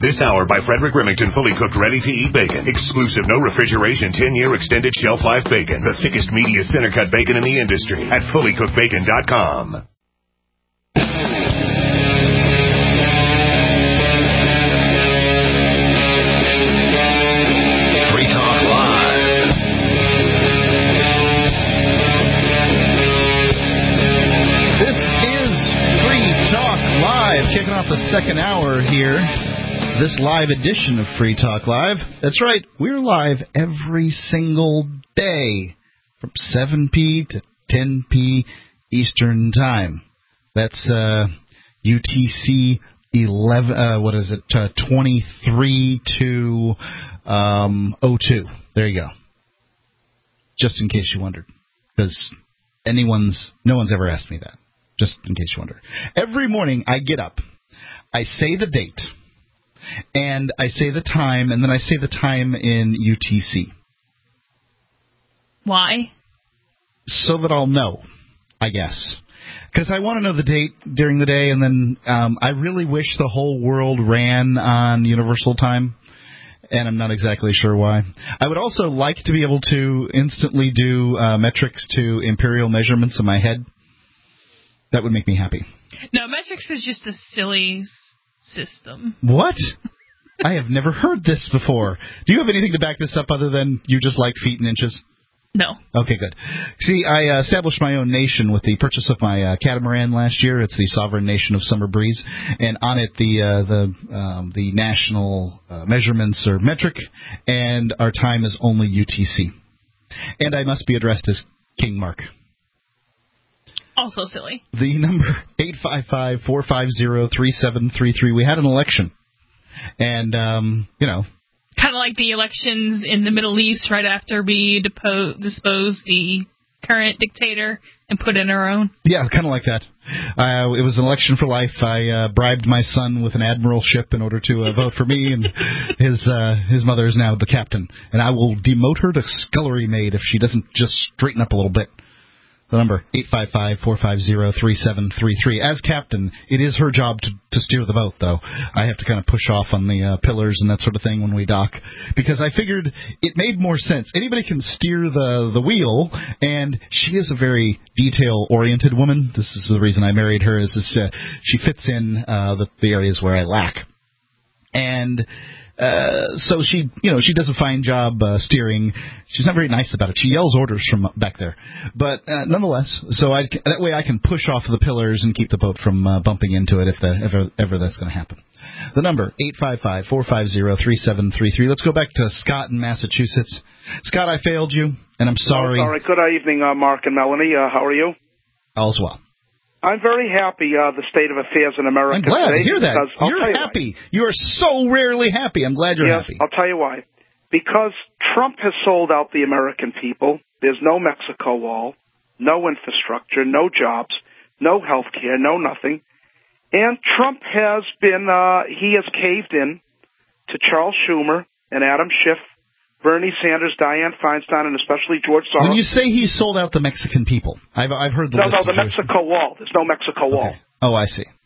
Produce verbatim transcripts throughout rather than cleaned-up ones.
This hour by Frederick Remington, fully cooked, ready-to-eat bacon. Exclusive, no refrigeration, ten-year extended shelf life bacon. The thickest, meatiest, center-cut bacon in the industry at fully cooked bacon dot com. Free Talk Live. This is Free Talk Live, kicking off the second hour here. This live edition of Free Talk Live. That's right, we're live every single day from seven p.m. to ten p.m. Eastern Time. That's uh, U T C eleven. Uh, what is it? Uh, twenty-three to um, oh two. There you go. Just in case you wondered, because anyone's no one's ever asked me that. Just in case you wondered. Every morning I get up, I say the date. And I say the time, and then I say the time in U T C. Why? So that I'll know, I guess. Because I want to know the date during the day, and then um, I really wish the whole world ran on Universal Time, and I'm not exactly sure why. I would also like to be able to instantly do uh, metrics to imperial measurements in my head. That would make me happy. No, metrics is just a silly system. What? I have never heard this before. Do you have anything to back this up other than you just like feet and inches? No. Okay, good. See, I uh, established my own nation with the purchase of my uh, catamaran last year. It's the sovereign nation of Summer Breeze, and on it the uh, the um, the national uh, measurements are metric, and our time is only U T C. And I must be addressed as King Mark. Also silly. The number, eight five five, four five zero, three seven three three. We had an election. And, um, you know. Kind of like the elections in the Middle East right after we depo- disposed the current dictator and put in our own. Yeah, kind of like that. Uh, it was an election for life. I uh, bribed my son with an admiralship in order to uh, vote for me, and his uh, his mother is now the captain. And I will demote her to scullery maid if she doesn't just straighten up a little bit. The number, eight five five, four five zero, three seven three three. As captain, it is her job to, to steer the boat, though. I have to kind of push off on the uh, pillars and that sort of thing when we dock, because I figured it made more sense. Anybody can steer the, the wheel, and she is a very detail-oriented woman. This is the reason I married her, is this, uh, she fits in uh, the, the areas where I lack. And... Uh, so she, you know, she does a fine job uh, steering. She's not very nice about it. She yells orders from back there, but uh, nonetheless, so I, that way I can push off the pillars and keep the boat from uh, bumping into it if that, ever, ever that's going to happen. The number, eight five five, four five zero, three seven three three. Let's go back to Scott in Massachusetts. Scott, I failed you, and I'm sorry. Oh, sorry. Good evening, uh, Mark and Melanie. Uh, how are you? All's well. I'm very happy uh, the state of affairs in America I'm glad today. to hear that. You're you happy. Why. You are so rarely happy. I'm glad you're yes, happy. I'll tell you why. Because Trump has sold out the American people. There's no Mexico wall, no infrastructure, no jobs, no health care, no nothing. And Trump has been, uh, he has caved in to Charles Schumer and Adam Schiff, Bernie Sanders, Dianne Feinstein, and especially George Soros. When you say he sold out the Mexican people, I've I've heard the no, list no, the of Mexico yours. Wall. There's no Mexico okay. wall. Oh, I see.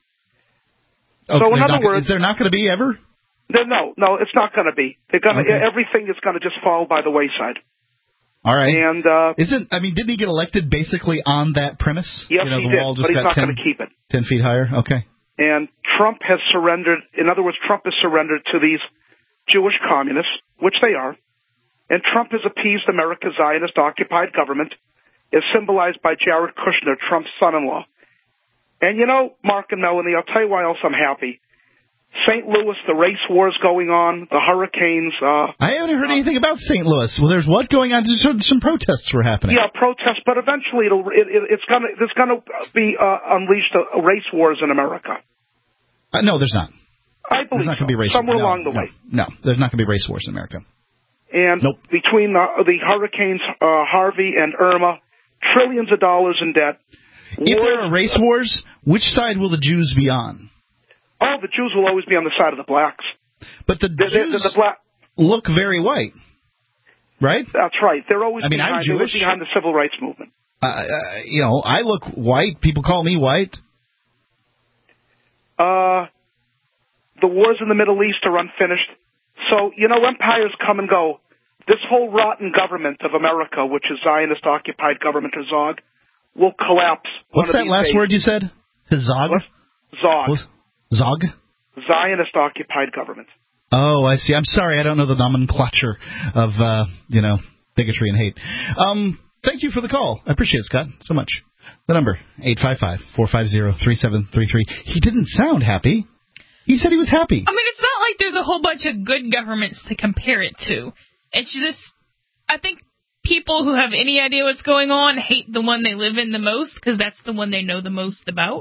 Okay, so in other not, words, is there not going to be ever? No, no, it's not going to be. They're going to okay. everything is going to just fall by the wayside. All right. And uh, isn't I mean, didn't he get elected basically on that premise? Yes, you know, he the did. wall just but he's got not going to keep it. Ten feet higher. Okay. And Trump has surrendered. In other words, Trump has surrendered to these Jewish communists, which they are. And Trump has appeased America's Zionist-occupied government, as symbolized by Jared Kushner, Trump's son-in-law. And you know, Mark and Melanie, I'll tell you why else I'm happy. Saint Louis, the race war's going on, the hurricanes. Uh, I haven't heard uh, anything about Saint Louis. Well, there's what going on? Some, some protests were happening. Yeah, protests, but eventually it'll, it, it, it's gonna, there's going to be uh, unleashed uh, race wars in America. Uh, no, there's not. I believe there's not so. Be race Somewhere no, along the no, way. No, there's not going to be race wars in America. And nope. between the, the hurricanes uh, Harvey and Irma, trillions of dollars in debt. If wars, there are race wars, which side will the Jews be on? Oh, the Jews will always be on the side of the blacks. But the they're, Jews they're the black, look very white, right? That's right. They're always I mean, behind, I'm Jewish. They're behind the civil rights movement. Uh, uh, you know, I look white. People call me white. Uh, The wars in the Middle East are unfinished. So, you know, empires come and go. This whole rotten government of America, which is Zionist-occupied government, or Zog, will collapse. What's that last days. word you said? Zog? What? Zog. What? Zog? Zionist-occupied government. Oh, I see. I'm sorry. I don't know the nomenclature of, uh, you know, bigotry and hate. Um, thank you for the call. I appreciate it, Scott, so much. The number, eight five five, four five zero, three seven three three. He didn't sound happy. He said he was happy. I mean, it's not like there's a whole bunch of good governments to compare it to. It's just, I think people who have any idea what's going on hate the one they live in the most because that's the one they know the most about.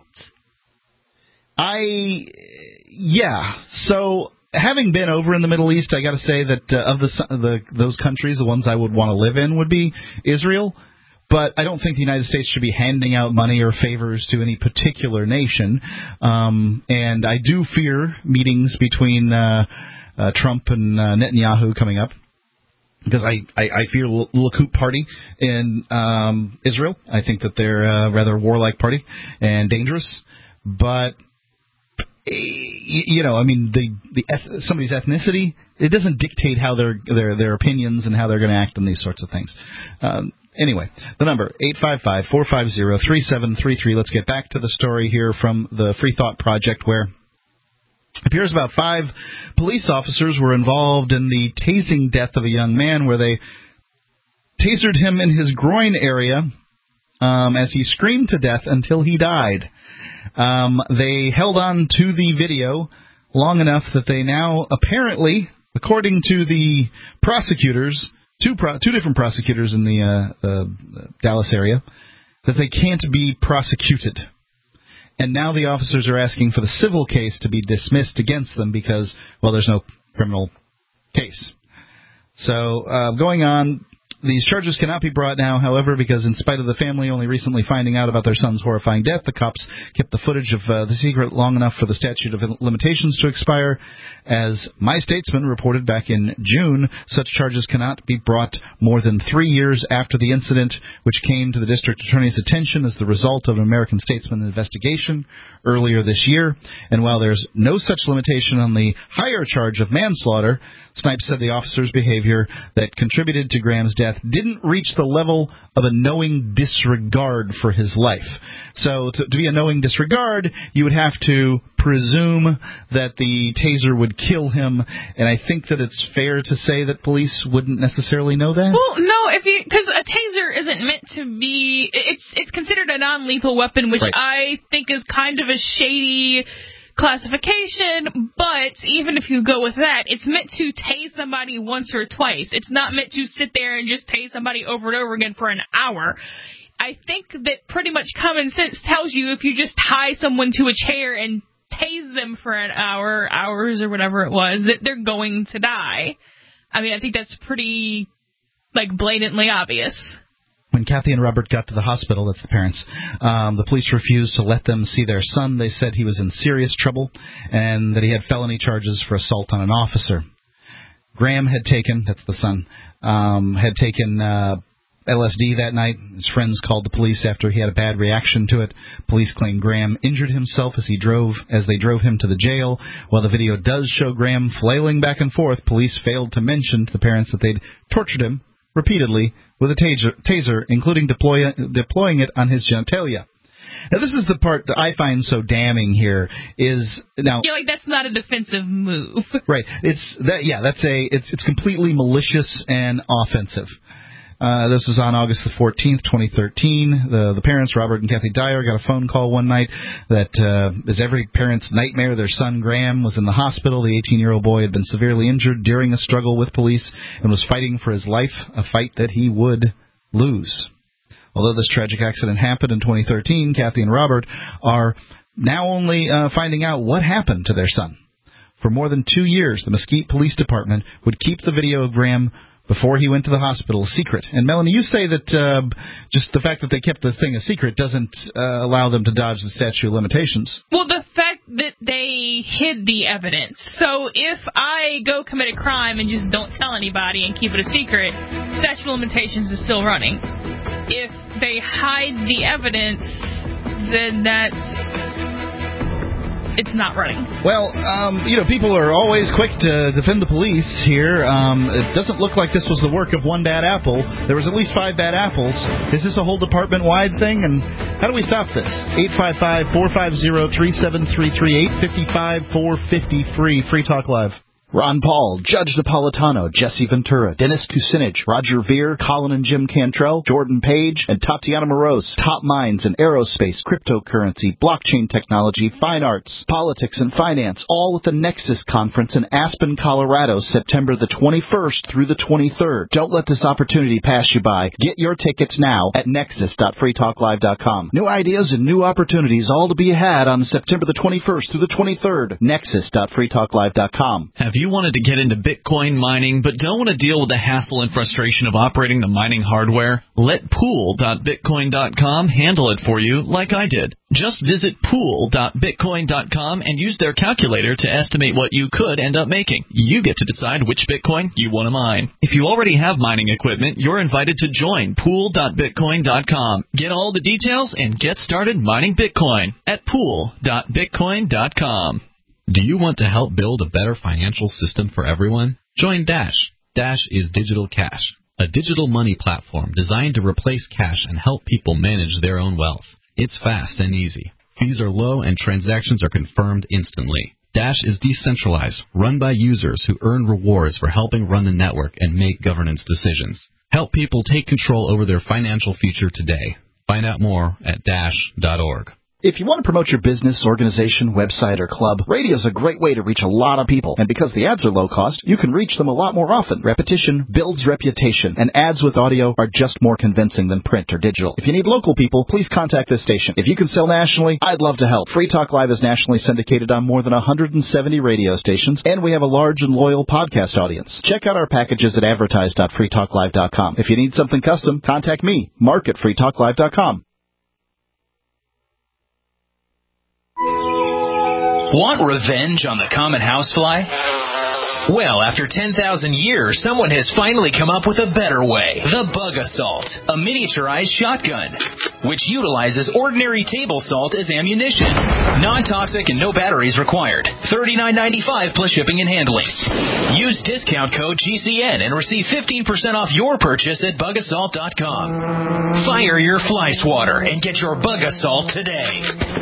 I, yeah. So, having been over in the Middle East, I got to say that uh, of the, the those countries, the ones I would want to live in would be Israel. But I don't think the United States should be handing out money or favors to any particular nation. Um, and I do fear meetings between uh, uh, Trump and uh, Netanyahu coming up. Because I, I, I fear the Likud party in um, Israel. I think that they're a rather warlike party and dangerous. But, you know, I mean, the, the somebody's ethnicity, it doesn't dictate how their their their opinions and how they're going to act on these sorts of things. Um, Anyway, the number, eight five five, four five zero, three seven three three. Let's get back to the story here from the Free Thought Project, where it appears about five police officers were involved in the tasing death of a young man, where they tasered him in his groin area um, as he screamed to death until he died. Um, they held on to the video long enough that they now apparently, according to the prosecutors, Two pro- two different prosecutors in the uh, uh, Dallas area, that they can't be prosecuted. And now the officers are asking for the civil case to be dismissed against them because, well, there's no criminal case. So uh, going on, these charges cannot be brought now, however, because in spite of the family only recently finding out about their son's horrifying death, the cops kept the footage of uh, the secret long enough for the statute of limitations to expire. As My Statesman reported back in June, such charges cannot be brought more than three years after the incident, which came to the district attorney's attention as the result of an American Statesman investigation earlier this year. And while there's no such limitation on the higher charge of manslaughter, Snipes said the officer's behavior that contributed to Graham's death didn't reach the level of a knowing disregard for his life. So to, to be a knowing disregard, you would have to presume that the taser would kill him, and I think that it's fair to say that police wouldn't necessarily know that. Well, no, if you because a taser isn't meant to be. It's it's considered a non-lethal weapon, which right. I think is kind of a shady classification, but even if you go with that, it's meant to tase somebody once or twice. It's not meant to sit there and just tase somebody over and over again for an hour. I think that pretty much common sense tells you if you just tie someone to a chair and tase them for an hour, hours or whatever it was, that they're going to die. I mean, I think that's pretty, like, blatantly obvious. When Kathy and Robert got to the hospital, that's the parents, um, the police refused to let them see their son. They said he was in serious trouble and that he had felony charges for assault on an officer. Graham had taken, that's the son, um, had taken uh, L S D that night. His friends called the police after he had a bad reaction to it. Police claim Graham injured himself as he drove, as they drove him to the jail. While the video does show Graham flailing back and forth, police failed to mention to the parents that they'd tortured him repeatedly with a taser, taser including deploy, deploying it on his genitalia. Now, this is the part that I find so damning here. Is now, yeah, like that's not a defensive move, right? It's that, yeah, that's a, it's it's completely malicious and offensive. Uh, this is on August the fourteenth, twenty thirteen. The the parents, Robert and Kathy Dyer, got a phone call one night that uh, is every parent's nightmare. Their son Graham was in the hospital. The eighteen-year-old boy had been severely injured during a struggle with police and was fighting for his life, a fight that he would lose. Although this tragic accident happened in twenty thirteen, Kathy and Robert are now only uh, finding out what happened to their son. For more than two years, the Mesquite Police Department would keep the video of Graham before he went to the hospital secret. And Melanie, you say that uh, just the fact that they kept the thing a secret doesn't uh, allow them to dodge the statute of limitations. Well, the fact that they hid the evidence. So if I go commit a crime and just don't tell anybody and keep it a secret, statute of limitations is still running. If they hide the evidence, then that's... it's not running. Well, um, you know, people are always quick to defend the police here. Um, it doesn't look like this was the work of one bad apple. There was at least five bad apples. Is this a whole department-wide thing? And how do we stop this? eight five five, four five zero, three seven three three, eight five five, four five zero, free. Free Talk Live. Ron Paul, Judge Napolitano, Jesse Ventura, Dennis Kucinich, Roger Veer, Colin and Jim Cantrell, Jordan Page, and Tatiana Moroz. Top minds in aerospace, cryptocurrency, blockchain technology, fine arts, politics, and finance, all at the Nexus Conference in Aspen, Colorado, September the twenty-first through the twenty-third. Don't let this opportunity pass you by. Get your tickets now at nexus dot free talk live dot com. New ideas and new opportunities all to be had on September the twenty-first through the twenty-third. nexus dot free talk live dot com. Have you wanted to get into Bitcoin mining but don't want to deal with the hassle and frustration of operating the mining hardware? Let pool dot bitcoin dot com handle it for you like I did. Just visit pool dot bitcoin dot com and use their calculator to estimate what you could end up making. You get to decide which Bitcoin you want to mine. If you already have mining equipment, you're invited to join pool dot bitcoin dot com. Get all the details and get started mining Bitcoin at pool dot bitcoin dot com. Do you want to help build a better financial system for everyone? Join Dash. Dash is Digital Cash, a digital money platform designed to replace cash and help people manage their own wealth. It's fast and easy. Fees are low and transactions are confirmed instantly. Dash is decentralized, run by users who earn rewards for helping run the network and make governance decisions. Help people take control over their financial future today. Find out more at dash dot org. If you want to promote your business, organization, website, or club, radio is a great way to reach a lot of people. And because the ads are low cost, you can reach them a lot more often. Repetition builds reputation, and ads with audio are just more convincing than print or digital. If you need local people, please contact this station. If you can sell nationally, I'd love to help. Free Talk Live is nationally syndicated on more than one hundred seventy radio stations, and we have a large and loyal podcast audience. Check out our packages at advertise dot free talk live dot com. If you need something custom, contact me, Mark at free talk live dot com. Want revenge on the common housefly? Well, after ten thousand years, someone has finally come up with a better way. The Bug Assault, a miniaturized shotgun, which utilizes ordinary table salt as ammunition. Non-toxic and no batteries required. thirty-nine ninety-five plus shipping and handling. Use discount code G C N and receive fifteen percent off your purchase at bug assault dot com. Fire your fly swatter and get your Bug Assault today.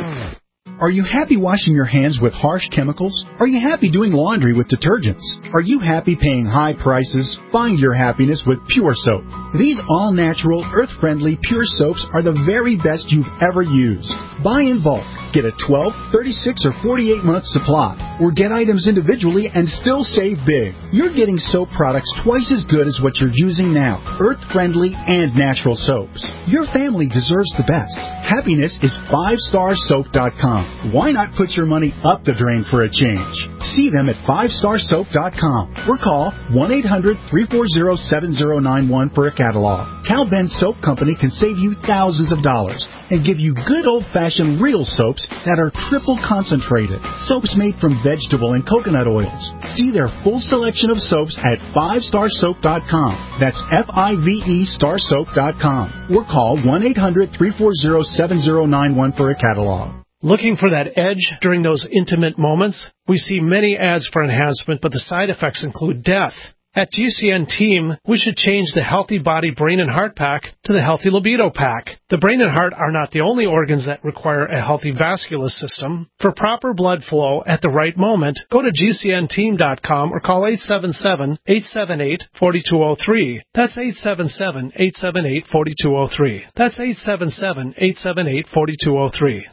Are you happy washing your hands with harsh chemicals? Are you happy doing laundry with detergents? Are you happy paying high prices? Find your happiness with Pure Soap. These all-natural, earth-friendly Pure Soaps are the very best you've ever used. Buy in bulk. Get a twelve, thirty-six, or forty-eight month supply, or get items individually and still save big. You're getting soap products twice as good as what you're using now, earth-friendly and natural soaps. Your family deserves the best. Happiness is five star soap dot com. Why not put your money up the drain for a change? See them at five star soap dot com or call one eight hundred, three four zero, seven zero nine one for a catalog. Cal Ben Soap Company can save you thousands of dollars and give you good old-fashioned real soaps that are triple concentrated. Soaps made from vegetable and coconut oils. See their full selection of soaps at five star soap dot com. That's F I V E star soap dot com. Or call one eight hundred, three four zero, seven zero nine one for a catalog. Looking for that edge during those intimate moments? We see many ads for enhancement, but the side effects include death. At G C N Team, we should change the Healthy Body Brain and Heart Pack to the Healthy Libido Pack. The brain and heart are not the only organs that require a healthy vascular system. For proper blood flow at the right moment, go to G C N team dot com or call eight seven seven, eight seven eight, four two zero three. That's eight seven seven, eight seven eight, four two zero three. That's eight seven seven, eight seven eight, four two zero three.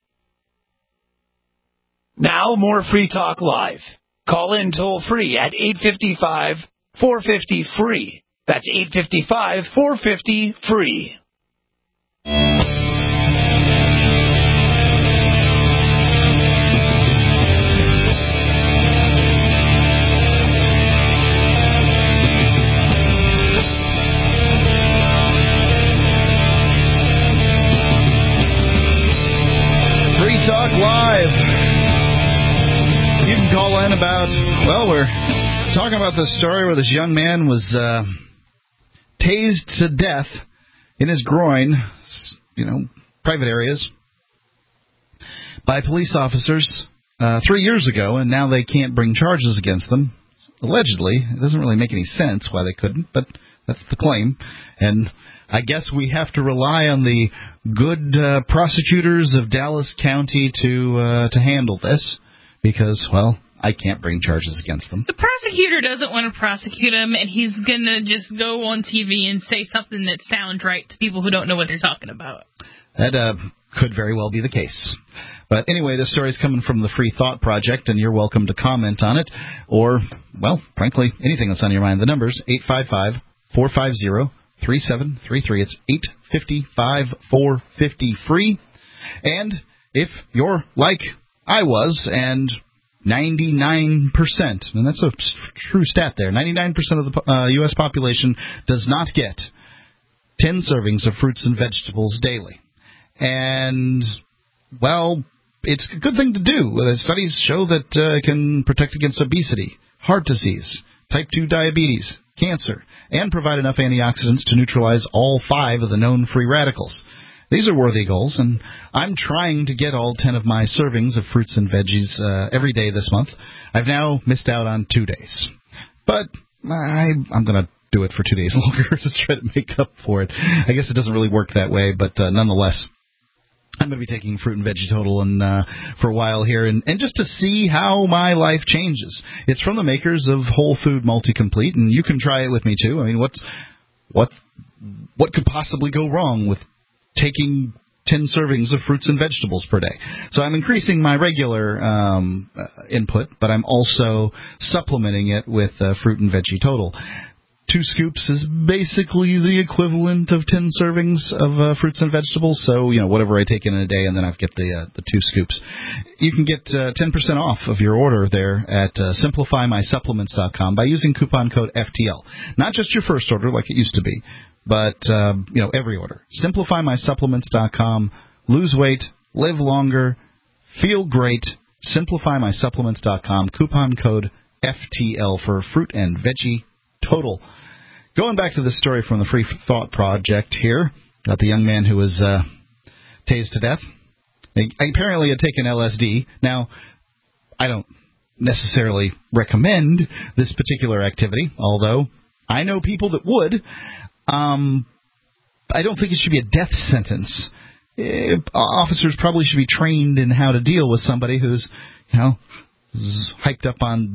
Now more Free Talk Live. Call in toll-free at eight five five, four five zero, free. That's eight five five, four five zero, free. Free Talk Live. You can call in about, well, we're talking about the story where this young man was uh, tased to death in his groin, you know, private areas, by police officers uh, three years ago, and now they can't bring charges against them. Allegedly. It doesn't really make any sense why they couldn't, but that's the claim. And I guess we have to rely on the good uh, prosecutors of Dallas County to uh, to handle this because, well, I can't bring charges against them. The prosecutor doesn't want to prosecute him, and he's going to just go on T V and say something that sounds right to people who don't know what they're talking about. That uh, could very well be the case. But anyway, this story is coming from the Free Thought Project, and you're welcome to comment on it or, well, frankly, anything that's on your mind. The number's eight five five, four five zero, three seven three three. It's eight five five, four five zero, free. And if you're like I was and ninety-nine percent, and that's a true stat there, ninety-nine percent of the uh, U S population does not get ten servings of fruits and vegetables daily. And, well, it's a good thing to do. The studies show that uh, it can protect against obesity, heart disease, type two diabetes, cancer, and provide enough antioxidants to neutralize all five of the known free radicals. These are worthy goals, and I'm trying to get all ten of my servings of fruits and veggies uh, every day this month. I've now missed out on two days. But I, I'm going to do it for two days longer to try to make up for it. I guess it doesn't really work that way, but uh, nonetheless, I'm going to be taking Fruit and Veggie Total and, uh, for a while here, and, and just to see how my life changes. It's from the makers of Whole Food Multi-Complete, and you can try it with me too. I mean, what's what's what could possibly go wrong with taking ten servings of fruits and vegetables per day? So I'm increasing my regular um, uh, input, but I'm also supplementing it with uh, Fruit and Veggie Total. Two scoops is basically the equivalent of ten servings of uh, fruits and vegetables. So, you know, whatever I take in a day, and then I get the uh, the two scoops. You can get uh, ten percent off of your order there at uh, simplify my supplements dot com by using coupon code F T L. Not just your first order like it used to be, but, uh, you know, every order. simplify my supplements dot com. Lose weight, live longer, feel great. simplify my supplements dot com. Coupon code F T L for Fruit and Veggie Total. Going back to the story from the Free Thought Project here, about the young man who was uh, tased to death. He apparently had taken L S D. Now, I don't necessarily recommend this particular activity, although I know people that would. Um, I don't think it should be a death sentence. Uh, officers probably should be trained in how to deal with somebody who's, you know, who's hyped up on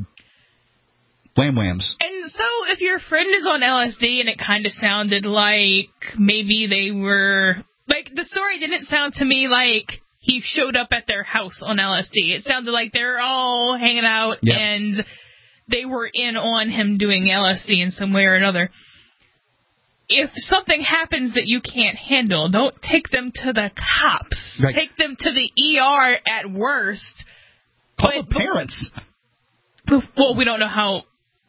wham whams. And so if your friend is on L S D and it kind of sounded like maybe they were, like the story didn't sound to me like he showed up at their house on L S D. It sounded like they're all hanging out yep. and they were in on him doing L S D in some way or another. If something happens that you can't handle, don't take them to the cops. Right. Take them to the E R at worst. Call the parents. Well, we don't know how...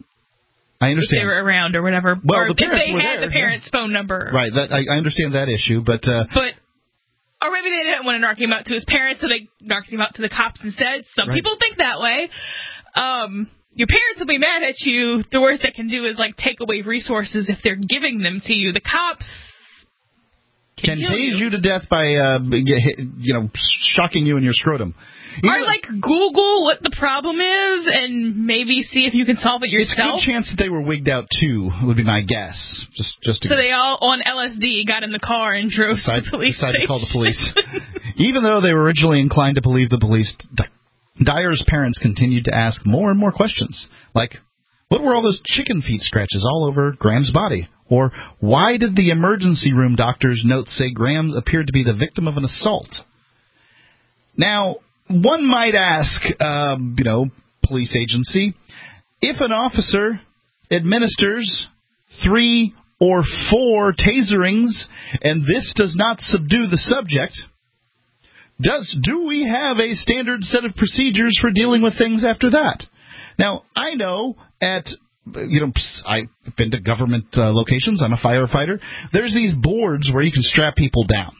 I understand. If they were around or whatever. Well, or the parents if they were had there, the parents' yeah. phone number. Right. That I, I understand that issue, but... Uh, but... Or maybe they didn't want to narc him out to his parents, so they narked him out to the cops instead. Some right. people think that way. Um, your parents will be mad at you. The worst they can do is, like, take away resources if they're giving them to you. The cops... Can, can tase you. you to death by, uh, you know, shocking you in your scrotum. You or, know, like, Google what the problem is and maybe see if you can solve it yourself. It's a good chance that they were wigged out, too, would be my guess. Just, just to So they all, on L S D, got in the car and drove decide, to the police decided station. to call the police. Even though they were originally inclined to believe the police, Dyer's parents continued to ask more and more questions. Like, what were all those chicken feet scratches all over Graham's body? Or why did the emergency room doctor's notes say Graham appeared to be the victim of an assault? Now, one might ask, uh, you know, police agency, if an officer administers three or four taserings and this does not subdue the subject, does do we have a standard set of procedures for dealing with things after that? Now, I know at... You know, I've been to government uh, locations. I'm a firefighter. There's these boards where you can strap people down.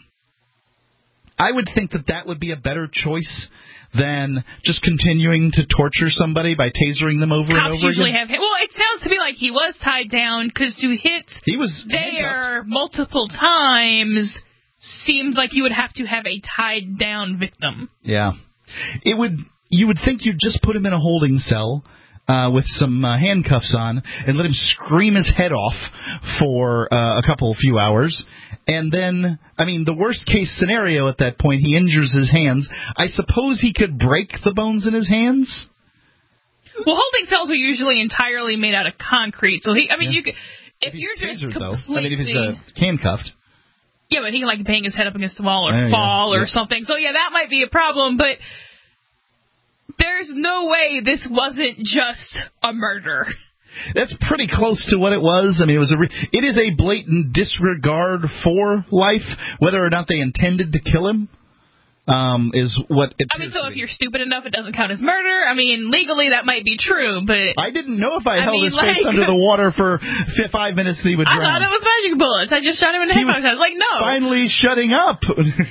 I would think that that would be a better choice than just continuing to torture somebody by tasering them over Cops and over usually again. Have, well, it sounds to me like he was tied down because to hit he was there handcuffed. multiple times seems like you would have to have a tied down victim. Yeah. It would... you would think you'd just put him in a holding cell uh, with some uh, handcuffs on and let him scream his head off for uh, a couple, few hours. And then, I mean, the worst-case scenario at that point, he injures his hands. I suppose he could break the bones in his hands? Well, holding cells are usually entirely made out of concrete. So, he, I mean, yeah. you could, if, if you're just tasered, completely... though. I mean, if he's uh, handcuffed. Yeah, but he can, like, bang his head up against the wall or uh, fall yeah, or yeah. something. So, yeah, that might be a problem, but there's no way this wasn't just a murder. That's pretty close to what it was. I mean, it was a re- it is a blatant disregard for life, whether or not they intended to kill him. Um, is what it I mean, so if you're stupid enough, it doesn't count as murder. I mean, legally that might be true, but I didn't know if I, I held mean, his like, face under the water for five minutes that he would drown. I thought it was magic bullets. I just shot him in the head. I was like, no. Finally shutting up.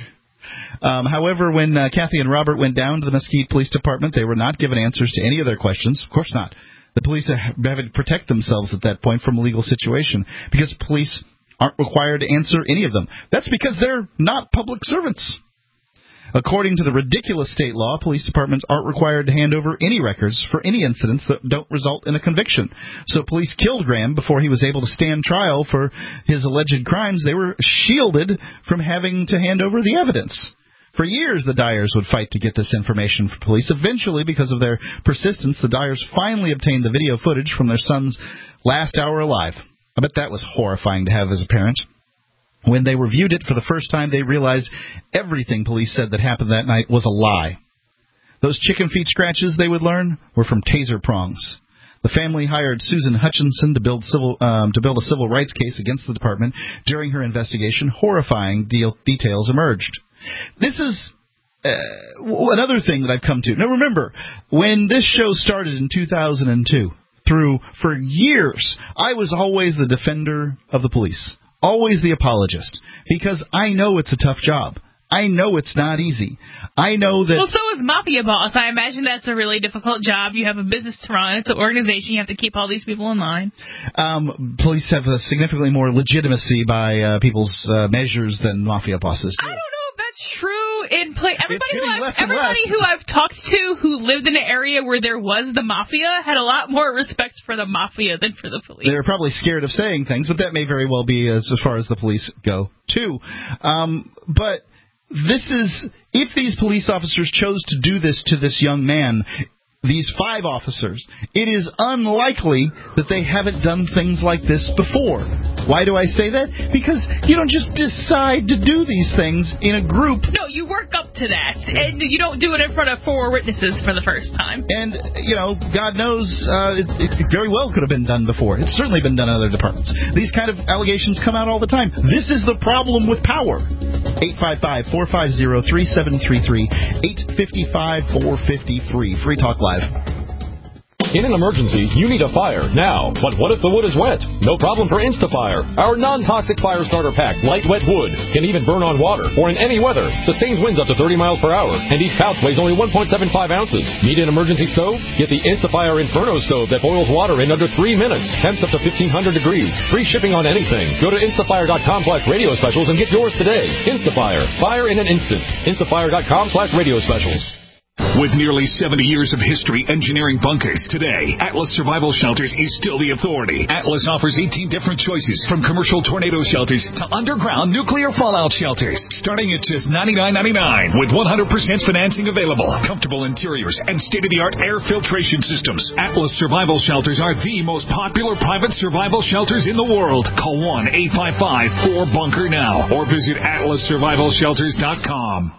um, however, when uh, Kathy and Robert went down to the Mesquite Police Department, they were not given answers to any of their questions. Of course not. The police have to protect themselves at that point from a legal situation because police aren't required to answer any of them. That's because they're not public servants. According to the ridiculous state law, police departments aren't required to hand over any records for any incidents that don't result in a conviction. So police killed Graham before he was able to stand trial for his alleged crimes. They were shielded from having to hand over the evidence. For years, the Dyers would fight to get this information from police. Eventually, because of their persistence, the Dyers finally obtained the video footage from their son's last hour alive. I bet that was horrifying to have as a parent. When they reviewed it for the first time, they realized everything police said that happened that night was a lie. Those chicken feet scratches, they would learn, were from taser prongs. The family hired Susan Hutchinson to build civil um, to build a civil rights case against the department. During her investigation, horrifying deal, details emerged. This is uh, another thing that I've come to. Now, remember, when this show started in two thousand two, through for years, I was always the defender of the police. Always the apologist, because I know it's a tough job. I know it's not easy. I know that... Well, so is Mafia Boss. I imagine that's a really difficult job. You have a business to run. It's an organization. You have to keep all these people in line. Um, police have a significantly more legitimacy by uh, people's uh, measures than Mafia Bosses do. I don't know if that's true. In play, everybody, who I've, less and everybody less. who I've talked to who lived in an area where there was the Mafia had a lot more respect for the Mafia than for the police. They're probably scared of saying things, but that may very well be as, as far as the police go, too. Um, but... This is, if these police officers chose to do this to this young man, these five officers, it is unlikely that they haven't done things like this before. Why do I say that? Because you don't just decide to do these things in a group. No, you work up to that, and you don't do it in front of four witnesses for the first time. And, you know, God knows, uh, it, it very well could have been done before. It's certainly been done in other departments. These kind of allegations come out all the time. This is the problem with power. eight five five, four five zero, three seven three three, eight five five, four five zero, free. Free Talk Live. In an emergency, you need a fire now. But what if the wood is wet? No problem for Instafire. Our non-toxic fire starter packs, light wet wood, can even burn on water or in any weather. Sustains winds up to thirty miles per hour, and each pouch weighs only one point seven five ounces. Need an emergency stove? Get the Instafire Inferno stove that boils water in under three minutes. Temps up to fifteen hundred degrees. Free shipping on anything. Go to instafire.com slash radio specials and get yours today. Instafire. Fire in an instant. Instafire.com slash radio specials. With nearly seventy years of history engineering bunkers, today, Atlas Survival Shelters is still the authority. Atlas offers eighteen different choices, from commercial tornado shelters to underground nuclear fallout shelters, starting at just ninety-nine ninety-nine, with one hundred percent financing available, comfortable interiors, and state-of-the-art air filtration systems. Atlas Survival Shelters are the most popular private survival shelters in the world. Call one eight five five, four bunker now, or visit atlas survival shelters dot com.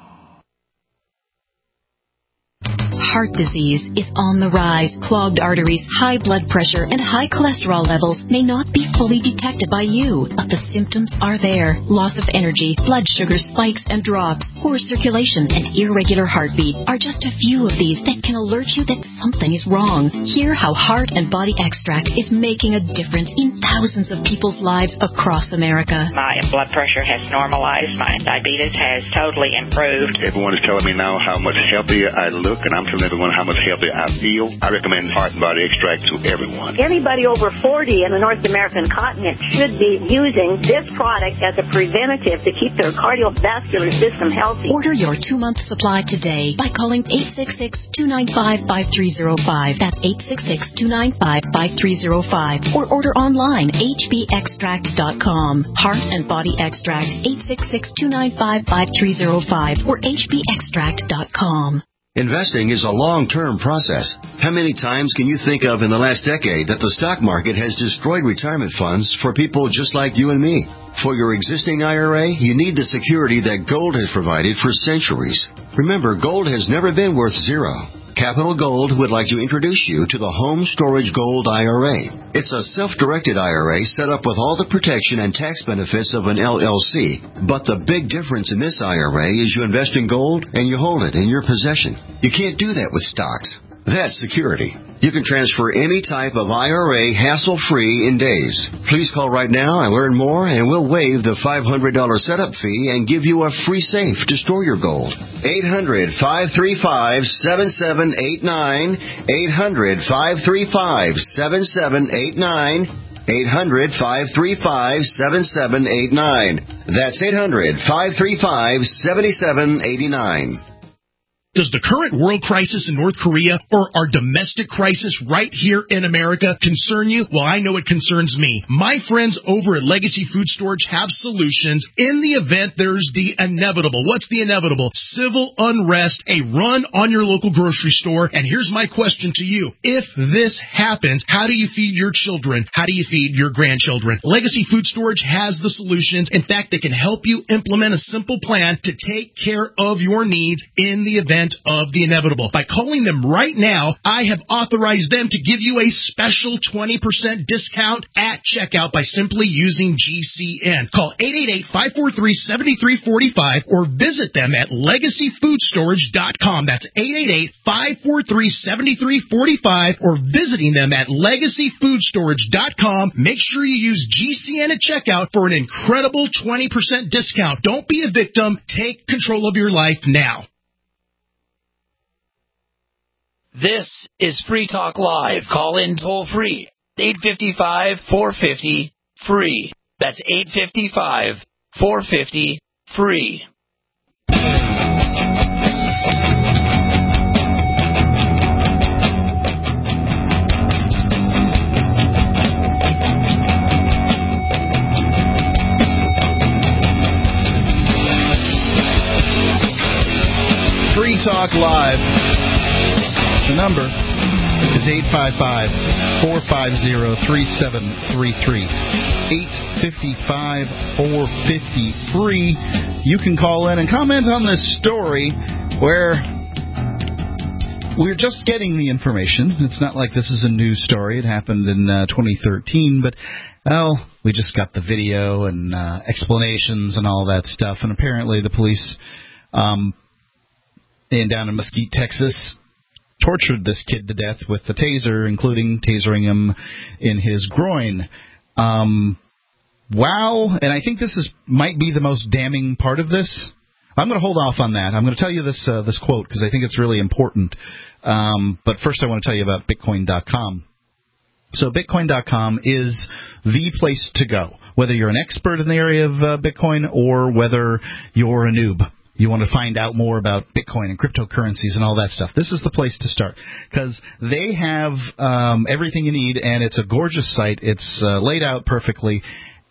Heart disease is on the rise. Clogged arteries, high blood pressure, and high cholesterol levels may not be fully detected by you, but the symptoms are there. Loss of energy, blood sugar spikes and drops, poor circulation, and irregular heartbeat are just a few of these that can alert you that something is wrong. Hear how Heart and Body Extract is making a difference in thousands of people's lives across America. My blood pressure has normalized. My diabetes has totally improved. Everyone is telling me now how much healthier I look, and I'm telling everyone how much healthier I feel. I recommend Heart and Body Extract to everyone. Anybody over forty in the North American continent should be using this product as a preventative to keep their cardiovascular system healthy. Order your two-month supply today by calling eight six six, two nine five, five three zero five. That's eight six six, two nine five, five three zero five. Or order online, h b extract dot com. Heart and Body Extract, eight six six, two nine five, five three zero five or h b extract dot com. Investing is a long-term process. How many times can you think of in the last decade that the stock market has destroyed retirement funds for people just like you and me? For your existing I R A, you need the security that gold has provided for centuries. Remember, gold has never been worth zero. Capital Gold would like to introduce you to the Home Storage Gold I R A. It's a self-directed I R A set up with all the protection and tax benefits of an L L C. But the big difference in this I R A is you invest in gold and you hold it in your possession. You can't do that with stocks. That's security. You can transfer any type of I R A hassle-free in days. Please call right now and learn more, and we'll waive the five hundred dollars setup fee and give you a free safe to store your gold. eight hundred, five three five, seven seven eight nine. eight hundred, five three five, seven seven eight nine. eight hundred, five three five, seven seven eight nine. That's eight hundred, five three five, seven seven eight nine. Does the current world crisis in North Korea or our domestic crisis right here in America concern you? Well, I know it concerns me. My friends over at Legacy Food Storage have solutions in the event there's the inevitable. What's the inevitable? Civil unrest, a run on your local grocery store. And here's my question to you. If this happens, how do you feed your children? How do you feed your grandchildren? Legacy Food Storage has the solutions. In fact, they can help you implement a simple plan to take care of your needs in the event of the inevitable. By calling them right now, I have authorized them to give you a special twenty percent discount at checkout by simply using G C N. Call eight eight eight, five four three, seven three four five or visit them at legacy food storage dot com. That's eight eight eight, five four three, seven three four five or visiting them at legacy food storage dot com. Make sure you use G C N at checkout for an incredible twenty percent discount. Don't be a victim. Take control of your life now. This is Free Talk Live. Call in toll free. eight five five, four five zero, free. That's eight five five, four five zero, free. Free Talk Live. The number is eight five five, four five zero, three seven three three. eight five five, four five zero, free. You can call in and comment on this story where we're just getting the information. It's not like this is a news story. It happened in uh, twenty thirteen, but, well, we just got the video and uh, explanations and all that stuff. And apparently the police um, in down in Mesquite, Texas, tortured this kid to death with the taser, including tasering him in his groin. Um, wow. And I think this is might be the most damning part of this. I'm going to hold off on that. I'm going to tell you this uh, this quote because I think it's really important. Um, but first I want to tell you about Bitcoin dot com. So Bitcoin dot com is the place to go, whether you're an expert in the area of uh, Bitcoin or whether you're a noob. You want to find out more about Bitcoin and cryptocurrencies and all that stuff. This is the place to start because they have um, everything you need, and it's a gorgeous site. It's uh, laid out perfectly,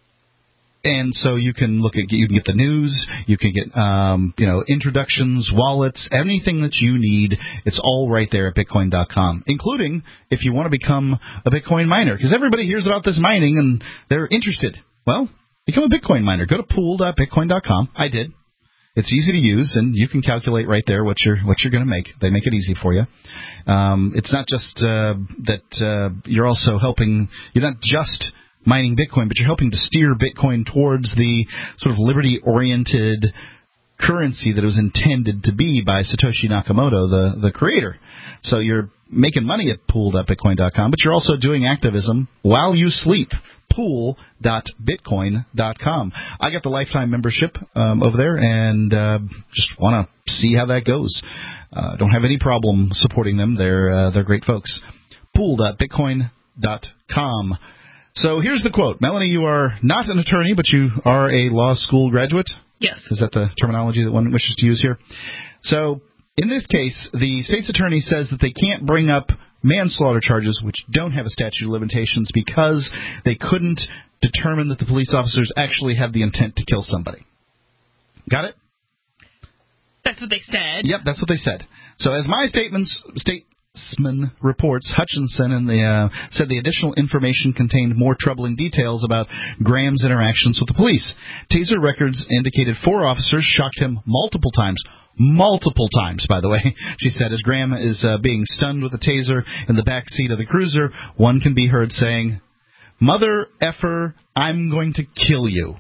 and so you can look at you can get the news, you can get um, you know introductions, wallets, anything that you need. It's all right there at Bitcoin dot com, including if you want to become a Bitcoin miner, because everybody hears about this mining and they're interested. Well, become a Bitcoin miner. Go to pool dot bitcoin dot com. I did. It's easy to use, and you can calculate right there what you're what you're going to make. They make it easy for you. Um, it's not just uh, that uh, you're also helping. You're not just mining Bitcoin, but you're helping to steer Bitcoin towards the sort of liberty-oriented currency that it was intended to be by Satoshi Nakamoto, the the creator. So you're making money at pool dot bitcoin dot com, but you're also doing activism while you sleep. pool dot bitcoin dot com. I got the lifetime membership um, over there and uh, just want to see how that goes. Uh, don't have any problem supporting them. They're uh, they're great folks. pool dot bitcoin dot com. So here's the quote. Melanie, you are not an attorney, but you are a law school graduate? Yes. Is that the terminology that one wishes to use here? So in this case, the state's attorney says that they can't bring up manslaughter charges, which don't have a statute of limitations, because they couldn't determine that the police officers actually had the intent to kill somebody. Got it? That's what they said. Yep, that's what they said. So as my statements statesman reports, Hutchinson and the uh, said the additional information contained more troubling details about Graham's interactions with the police. Taser records indicated four officers shocked him multiple times. Multiple times, by the way, she said. As Graham is uh, being stunned with a taser in the back seat of the cruiser, one can be heard saying, "Mother effer, I'm going to kill you."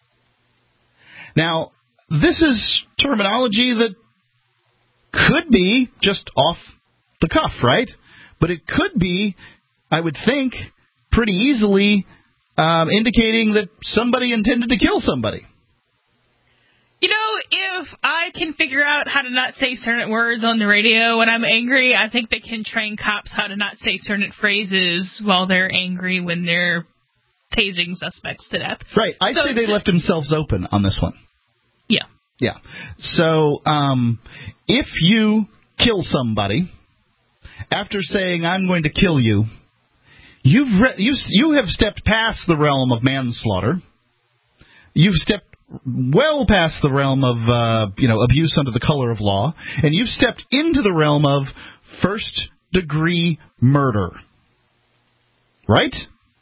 Now, this is terminology that could be just off the cuff, right? But it could be, I would think, pretty easily um, indicating that somebody intended to kill somebody. You know, if I can figure out how to not say certain words on the radio when I'm angry, I think they can train cops how to not say certain phrases while they're angry when they're tasing suspects to death. Right. I'd so say they left themselves open on this one. Yeah. Yeah. So um, if you kill somebody after saying, "I'm going to kill you," you've re- you you have stepped past the realm of manslaughter. You've stepped well past the realm of uh, you know abuse under the color of law, and you've stepped into the realm of first degree murder. Right?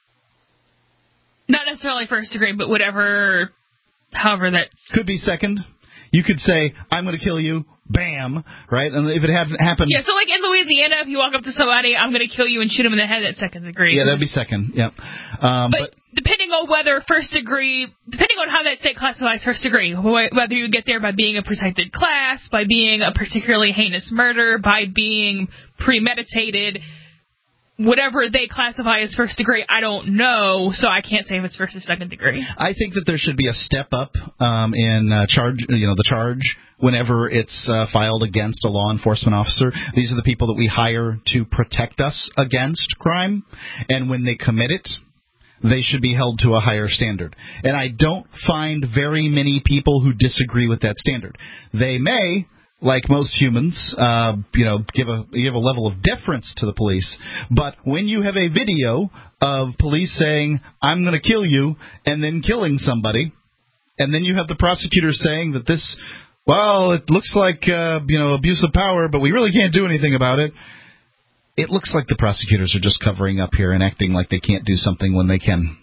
Not necessarily first degree, but whatever, however that could be second. You could say, "I'm going to kill you," bam, right? And if it hadn't happened... Yeah, so like in Louisiana, if you walk up to somebody, "I'm going to kill you," and shoot him in the head, that's second degree. Yeah, that'd be second, yeah. Um, but, but depending on whether first degree, depending on how that state classifies first degree, whether you get there by being a protected class, by being a particularly heinous murder, by being premeditated, whatever they classify as first degree, I don't know, so I can't say if it's first or second degree. I think that there should be a step up um, in uh, charge, you know, the charge whenever it's uh, filed against a law enforcement officer. These are the people that we hire to protect us against crime, and when they commit it, they should be held to a higher standard. And I don't find very many people who disagree with that standard. They may, like most humans, uh, you know, give a give a level of deference to the police. But when you have a video of police saying, "I'm going to kill you," and then killing somebody, and then you have the prosecutor saying that this, well, it looks like uh, you know abuse of power, but we really can't do anything about it. It looks like the prosecutors are just covering up here and acting like they can't do something when they can.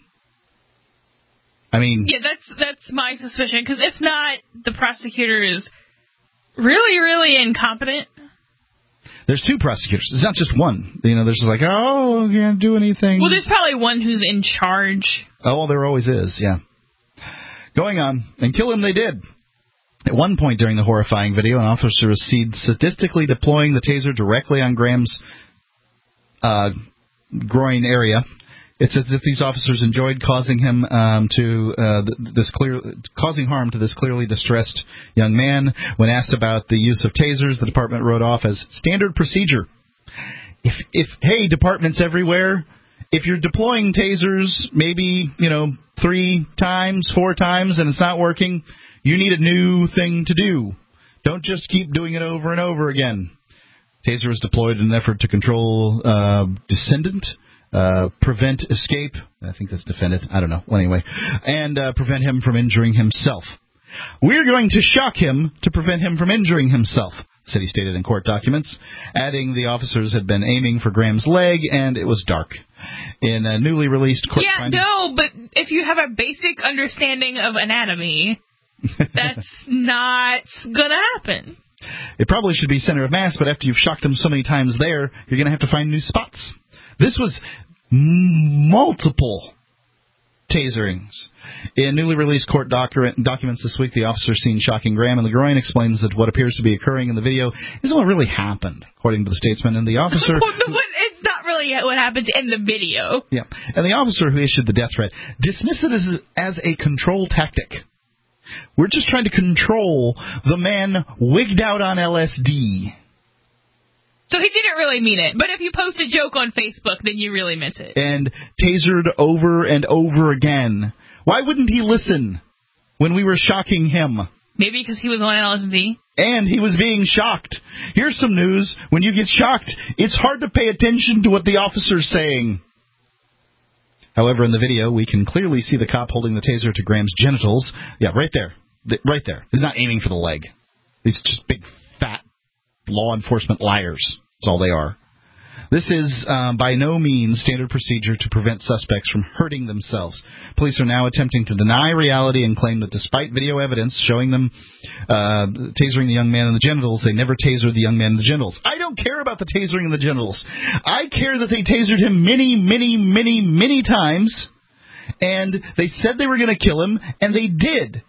I mean, yeah, that's that's my suspicion. Because if not, the prosecutor is really, really incompetent. There's two prosecutors. It's not just one. You know, there's just like, "Oh, can't do anything." Well, there's probably one who's in charge. Oh, well, there always is, yeah. Going on, and kill him they did. At one point during the horrifying video, an officer was seen sadistically deploying the taser directly on Graham's uh, groin area. It's as if these officers enjoyed causing him um, to uh, this clear, causing harm to this clearly distressed young man. When asked about the use of tasers, the department wrote off as standard procedure. If, if hey, departments everywhere, if you're deploying tasers, maybe you know three times, four times, and it's not working, you need a new thing to do. Don't just keep doing it over and over again. Taser was deployed in an effort to control uh, descendant. Uh, prevent escape. I think that's defendant. I don't know. Well, anyway. And uh, prevent him from injuring himself. We're going to shock him to prevent him from injuring himself, the city stated in court documents, adding the officers had been aiming for Graham's leg and it was dark. In a newly released court Yeah, findings, no, but if you have a basic understanding of anatomy, that's not going to happen. It probably should be center of mass, but after you've shocked him so many times there, you're going to have to find new spots. This was multiple taserings. In newly released court docu- documents this week, the officer seen shocking Graham in the groin explains that what appears to be occurring in the video isn't what really happened, according to the statesman. And the officer... It's not really what happens in the video. Yeah. And the officer who issued the death threat dismissed it as, as a control tactic. We're just trying to control the man wigged out on L S D. So he didn't really mean it. But if you post a joke on Facebook, then you really meant it. And tasered over and over again. Why wouldn't he listen when we were shocking him? Maybe because he was on L S D. And he was being shocked. Here's some news. When you get shocked, it's hard to pay attention to what the officer's saying. However, in the video, we can clearly see the cop holding the taser to Graham's genitals. Yeah, right there. Right there. He's not aiming for the leg. These just big, fat law enforcement liars. That's all they are. This is um, by no means standard procedure to prevent suspects from hurting themselves. Police are now attempting to deny reality and claim that despite video evidence showing them uh, tasering the young man in the genitals, they never tasered the young man in the genitals. I don't care about the tasering in the genitals. I care that they tasered him many, many, many, many times, and they said they were going to kill him, and they did.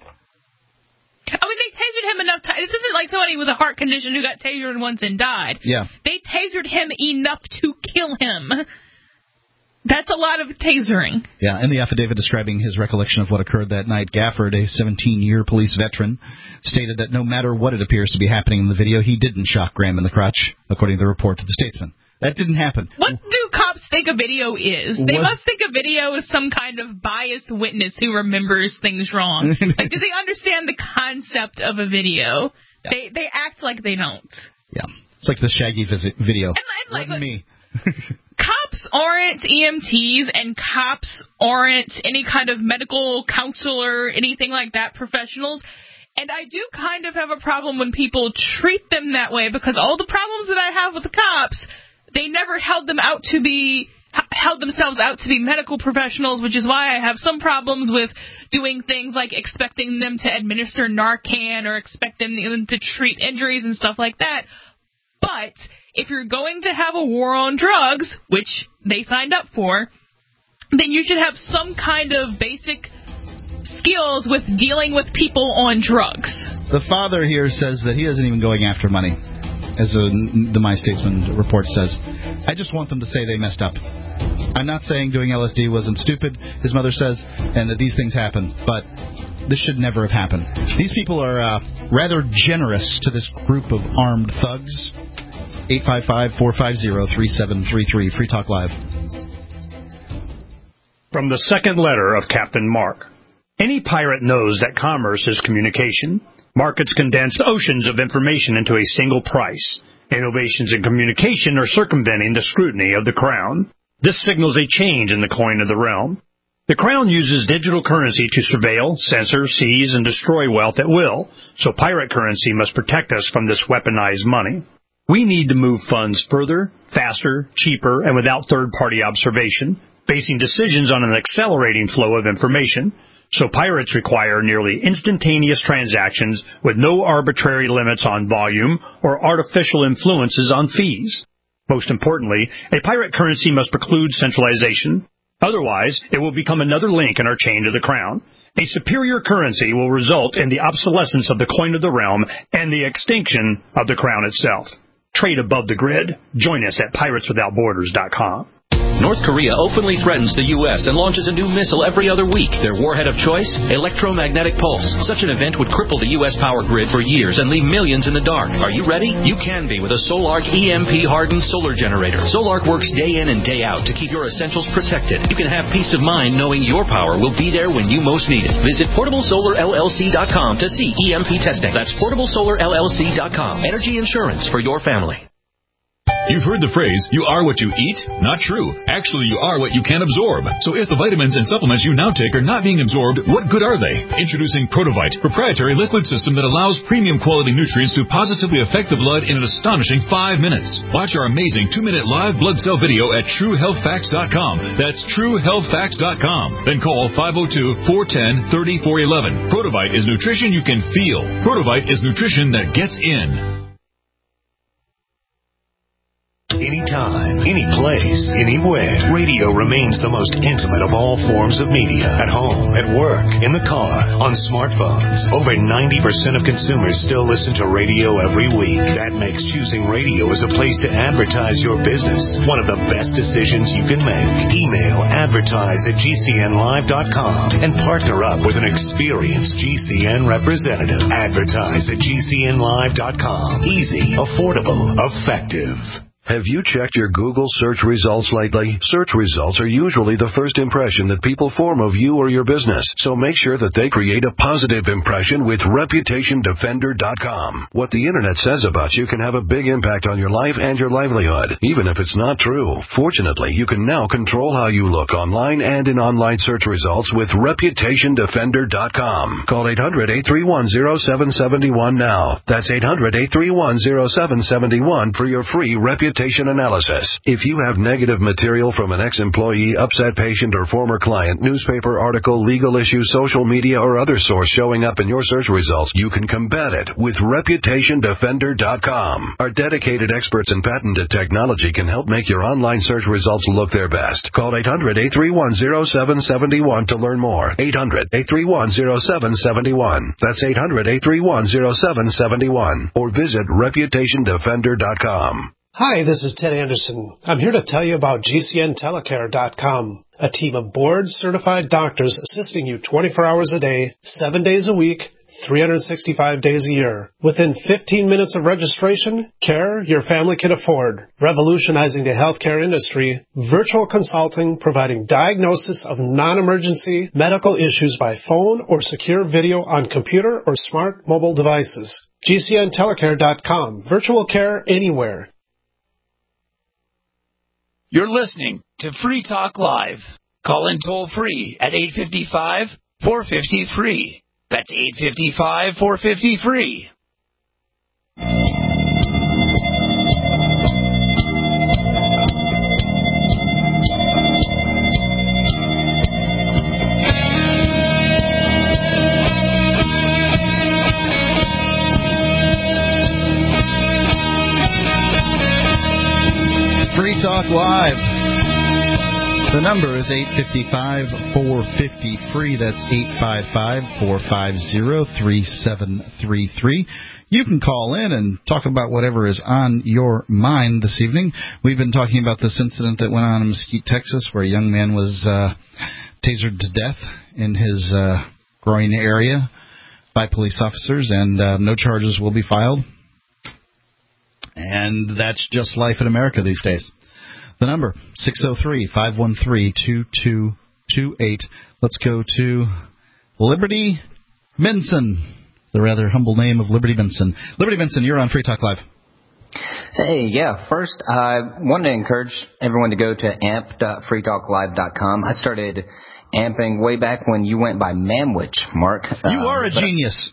I mean, they tasered him enough times. This isn't like somebody with a heart condition who got tasered once and died. Yeah. They tasered him enough to kill him. That's a lot of tasering. Yeah, in the affidavit describing his recollection of what occurred that night, Gafford, a seventeen-year police veteran, stated that no matter what it appears to be happening in the video, he didn't shock Graham in the crotch, according to the report to the Statesman. That didn't happen. What do cops think a video is? They What? must think a video is some kind of biased witness who remembers things wrong. Like, do they understand the concept of a video? Yeah. They they act like they don't. Yeah. It's like the Shaggy visit video. And, and like, Wasn't me. Cops aren't E M Ts, and cops aren't any kind of medical counselor, anything like that, professionals. And I do kind of have a problem when people treat them that way, because all the problems that I have with the cops, they never held them out to be held themselves out to be medical professionals, which is why I have some problems with doing things like expecting them to administer Narcan or expecting them to treat injuries and stuff like that. But if you're going to have a war on drugs, which they signed up for, then you should have some kind of basic skills with dealing with people on drugs. The father here says that he isn't even going after money, as a, the My Statesman report says. I just want them to say they messed up. I'm not saying doing L S D wasn't stupid, his mother says, and that these things happen, but this should never have happened. These people are uh, rather generous to this group of armed thugs. eight five five, four five zero, three seven three three, Free Talk Live. From the second letter of Captain Mark. Any pirate knows that commerce is communication. Markets condense oceans of information into a single price. Innovations in communication are circumventing the scrutiny of the Crown. This signals a change in the coin of the realm. The Crown uses digital currency to surveil, censor, seize, and destroy wealth at will, so pirate currency must protect us from this weaponized money. We need to move funds further, faster, cheaper, and without third-party observation, basing decisions on an accelerating flow of information. So pirates require nearly instantaneous transactions with no arbitrary limits on volume or artificial influences on fees. Most importantly, a pirate currency must preclude centralization. Otherwise, it will become another link in our chain to the Crown. A superior currency will result in the obsolescence of the coin of the realm and the extinction of the Crown itself. Trade above the grid. Join us at pirates without borders dot com. North Korea openly threatens the U S and launches a new missile every other week. Their warhead of choice? Electromagnetic pulse. Such an event would cripple the U S power grid for years and leave millions in the dark. Are you ready? You can be with a Solarc E M P-hardened solar generator. Solarc works day in and day out to keep your essentials protected. You can have peace of mind knowing your power will be there when you most need it. Visit portable solar L L C dot com to see E M P testing. That's portable solar L L C dot com. Energy insurance for your family. You've heard the phrase, you are what you eat? Not true. Actually, you are what you can absorb. So if the vitamins and supplements you now take are not being absorbed, what good are they? Introducing Protovite, proprietary liquid system that allows premium quality nutrients to positively affect the blood in an astonishing five minutes. Watch our amazing two-minute live blood cell video at true health facts dot com. That's true health facts dot com. Then call five oh two, four one oh, three four one one. Protovite is nutrition you can feel. Protovite is nutrition that gets in. Anytime, any place, anywhere. Radio remains the most intimate of all forms of media. At home, at work, in the car, on smartphones. Over ninety percent of consumers still listen to radio every week. That makes choosing radio as a place to advertise your business one of the best decisions you can make. Email advertise at G C N live dot com and partner up with an experienced G C N representative. Advertise at G C N live dot com. Easy, affordable, effective. Have you checked your Google search results lately? Search results are usually the first impression that people form of you or your business, so make sure that they create a positive impression with Reputation Defender dot com. What the Internet says about you can have a big impact on your life and your livelihood, even if it's not true. Fortunately, you can now control how you look online and in online search results with Reputation Defender dot com. Call eight hundred, eight three one, zero seven seven one now. That's eight hundred, eight three one, zero seven seven one for your free reputation analysis. If you have negative material from an ex-employee, upset patient, or former client, newspaper article, legal issue, social media, or other source showing up in your search results, you can combat it with Reputation Defender dot com. Our dedicated experts in patented technology can help make your online search results look their best. Call eight hundred, eight three one, zero seven seven one to learn more. eight hundred, eight three one, zero seven seven one. That's eight hundred, eight three one, zero seven seven one. Or visit Reputation Defender dot com. Hi, this is Ted Anderson. I'm here to tell you about G C N telecare dot com, a team of board-certified doctors assisting you twenty-four hours a day, seven days a week, three hundred sixty-five days a year. Within fifteen minutes of registration, care your family can afford. Revolutionizing the healthcare industry, virtual consulting providing diagnosis of non-emergency medical issues by phone or secure video on computer or smart mobile devices. G C N telecare dot com. Virtual care anywhere. You're listening to Free Talk Live. Call in toll free at eight five five, four five zero, free. That's eight five five, four five zero, free. Free Talk Live. The number is eight five five, four five zero, free. That's eight five five, four five zero, three seven three three. You can call in and talk about whatever is on your mind this evening. We've been talking about this incident that went on in Mesquite, Texas, where a young man was uh, tasered to death in his uh, groin area by police officers, and uh, no charges will be filed. And that's just life in America these days. The number, six oh three, five one three, two two two eight. Let's go to Liberty Benson, the rather humble name of Liberty Benson. Liberty Benson, you're on Free Talk Live. Hey, yeah, first I wanted to encourage everyone to go to amp dot free talk live dot com. I started amping way back when you went by Manwich, Mark. You um, are a genius.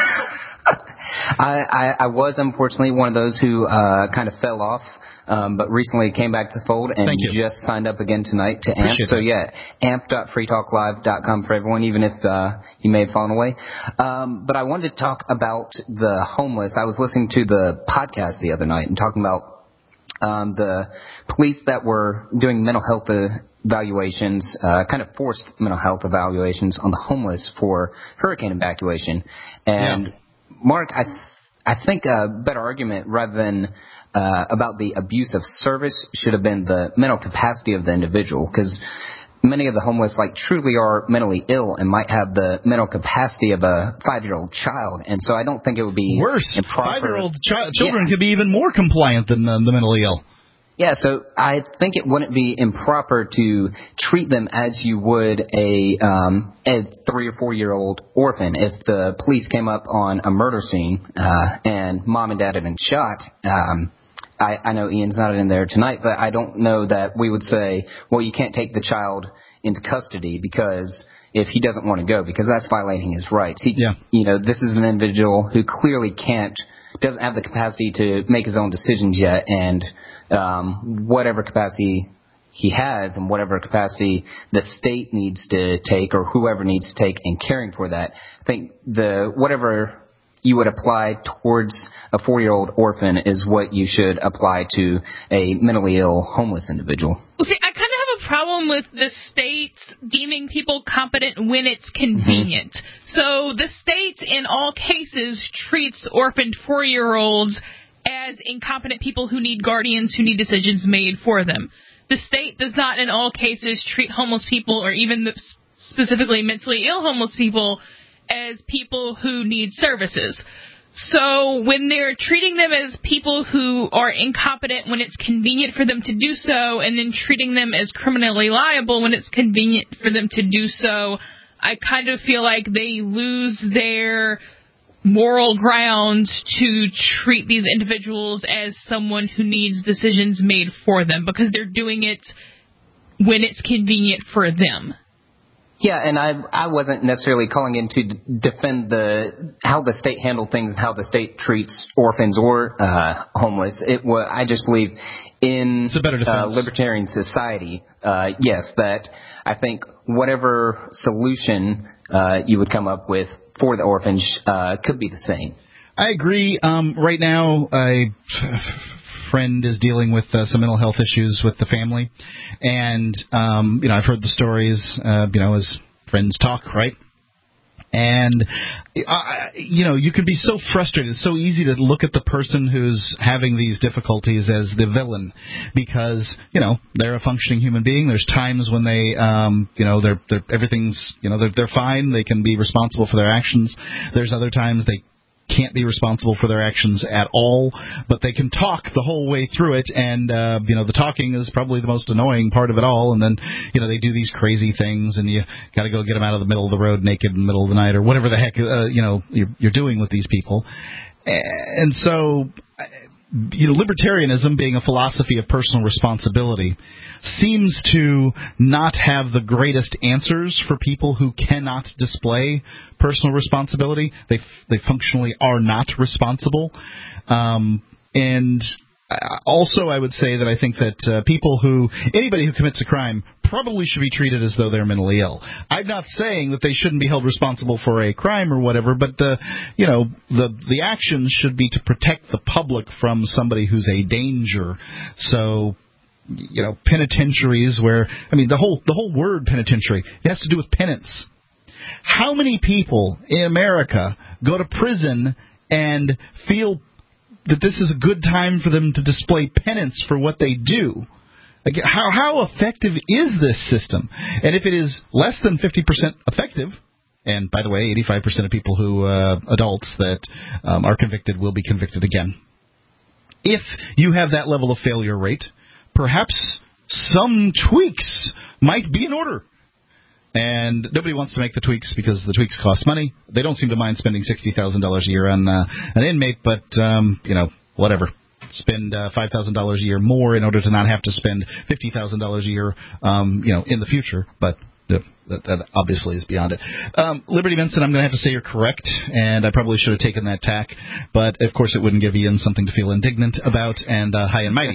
I, I, I was, unfortunately, one of those who uh, kind of fell off, um, but recently came back to the fold and just signed up again tonight to AMP. Appreciate so, that. yeah, amp dot free talk live dot com for everyone, even if uh, you may have fallen away. Um, but I wanted to talk about the homeless. I was listening to the podcast the other night and talking about um, the police that were doing mental health evaluations, uh, kind of forced mental health evaluations on the homeless for hurricane evacuation. And yeah. Mark, I th- I think a better argument rather than uh, about the abuse of service should have been the mental capacity of the individual, because many of the homeless like truly are mentally ill and might have the mental capacity of a five-year-old child, and so I don't think it would be worse. Improper. Five-year-old chi- children yeah. could be even more compliant than the, the mentally ill. Yeah, so I think it wouldn't be improper to treat them as you would a um, a three or four year old orphan. If the police came up on a murder scene uh, and mom and dad had been shot, um, I, I know Ian's not in there tonight, but I don't know that we would say, well, you can't take the child into custody because if he doesn't want to go, because that's violating his rights. He, yeah. You know, this is an individual who clearly can't, doesn't have the capacity to make his own decisions yet, and Um, whatever capacity he has and whatever capacity the state needs to take or whoever needs to take in caring for that, I think the whatever you would apply towards a four-year-old orphan is what you should apply to a mentally ill homeless individual. Well, see, I kind of have a problem with the state deeming people competent when it's convenient. Mm-hmm. So the state, in all cases, treats orphaned four-year-olds as incompetent people who need guardians who need decisions made for them. The state does not, in all cases, treat homeless people or even the specifically mentally ill homeless people as people who need services. So when they're treating them as people who are incompetent when it's convenient for them to do so, and then treating them as criminally liable when it's convenient for them to do so, I kind of feel like they lose their moral ground to treat these individuals as someone who needs decisions made for them, because they're doing it when it's convenient for them. Yeah, and I I wasn't necessarily calling in to d- defend the how the state handled things and how the state treats orphans or uh, homeless. It was, I just believe in it's a better uh, libertarian society, uh, yes, that I think whatever solution uh, you would come up with for the orphans uh, could be the same. I agree. Um, right now, a friend is dealing with uh, some mental health issues with the family, and um, you know, I've heard the stories. Uh, you know, as friends talk, right? And uh, you know, you can be so frustrated. It's so easy to look at the person who's having these difficulties as the villain, because you know they're a functioning human being. There's times when they, um, you know, they're, they're everything's, you know, they're they're fine. They can be responsible for their actions. There's other times they can't be responsible for their actions at all, but they can talk the whole way through it, and uh, you know, the talking is probably the most annoying part of it all. And then, you know, they do these crazy things, and you got to go get them out of the middle of the road naked in the middle of the night, or whatever the heck uh, you know you're, you're doing with these people. And so, you know, libertarianism, being a philosophy of personal responsibility, seems to not have the greatest answers for people who cannot display personal responsibility. They they functionally are not responsible. Um, and also, I would say that I think that uh, people who, anybody who commits a crime probably should be treated as though they're mentally ill. I'm not saying that they shouldn't be held responsible for a crime or whatever, but the, you know, the the actions should be to protect the public from somebody who's a danger. So, you know, penitentiaries where, I mean, the whole the whole word penitentiary, it has to do with penance. How many people in America go to prison and feel that this is a good time for them to display penance for what they do? Like, how how effective is this system? And if it is less than fifty percent effective, and by the way, eighty-five percent of people who, uh, adults that um, are convicted will be convicted again. If you have that level of failure rate, perhaps some tweaks might be in order. And nobody wants to make the tweaks because the tweaks cost money. They don't seem to mind spending sixty thousand dollars a year on uh, an inmate, but, um, you know, whatever. Spend uh, five thousand dollars a year more in order to not have to spend fifty thousand dollars a year, um, you know, in the future. But uh, that, that obviously is beyond it. Um, Liberty Benson, I'm going to have to say you're correct, and I probably should have taken that tack. But, of course, it wouldn't give Ian something to feel indignant about. And uh, high and mighty.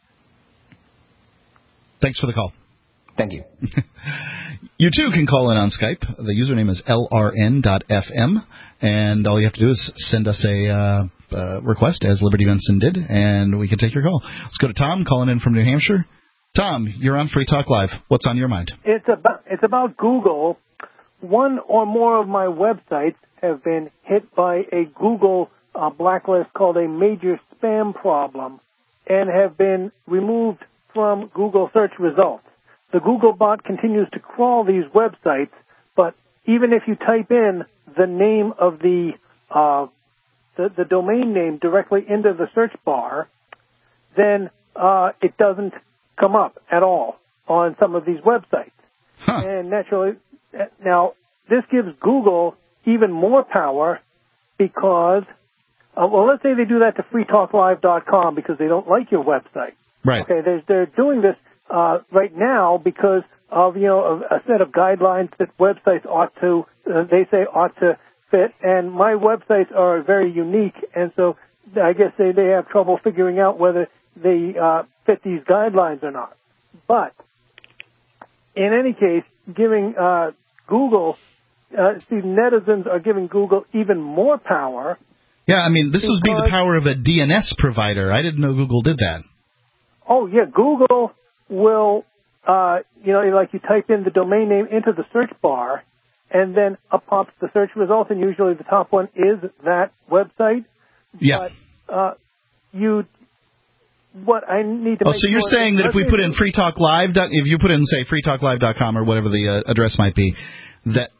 Thanks for the call. Thank you. You, too, can call in on Skype. The username is L R N dot F M, and all you have to do is send us a uh, uh, request, as Liberty Benson did, and we can take your call. Let's go to Tom, calling in from New Hampshire. Tom, you're on Free Talk Live. What's on your mind? It's about, it's about Google. One or more of my websites have been hit by a Google uh, blacklist called a major spam problem and have been removed from Google search results. The Google bot continues to crawl these websites, but even if you type in the name of the, uh, the, the domain name directly into the search bar, then uh, it doesn't come up at all on some of these websites. Huh. And naturally, now this gives Google even more power because, uh, well, let's say they do that to free talk live dot com because they don't like your website. Right. Okay, they're, they're doing this uh, right now because of, you know, a, a set of guidelines that websites ought to, uh, they say ought to fit, and my websites are very unique, and so I guess they, they have trouble figuring out whether they uh, fit these guidelines or not. But in any case, giving uh, Google, uh, see, netizens are giving Google even more power. Yeah, I mean, this would be the power of a D N S provider. I didn't know Google did that. Oh, yeah, Google will, uh, you know, like you type in the domain name into the search bar, and then up pops the search results, and usually the top one is that website. Yeah. But uh, you, what I need to oh, make so you're sure saying that if we put in Free Talk Live, if you put in, say, free talk live dot com or whatever the uh, address might be, that